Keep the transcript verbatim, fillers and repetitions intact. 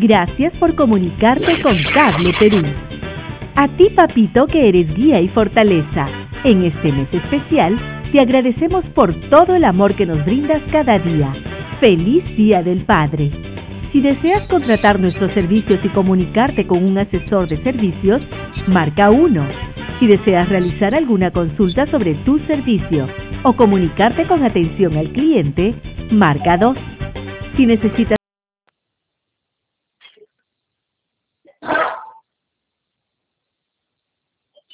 Gracias por comunicarte con Cable Perú. A ti, papito, que eres guía y fortaleza. En este mes especial, te agradecemos por todo el amor que nos brindas cada día. ¡Feliz Día del Padre! Si deseas contratar nuestros servicios y comunicarte con un asesor de servicios, marca uno. Si deseas realizar alguna consulta sobre tu servicio o comunicarte con atención al cliente, marca dos. Si necesitas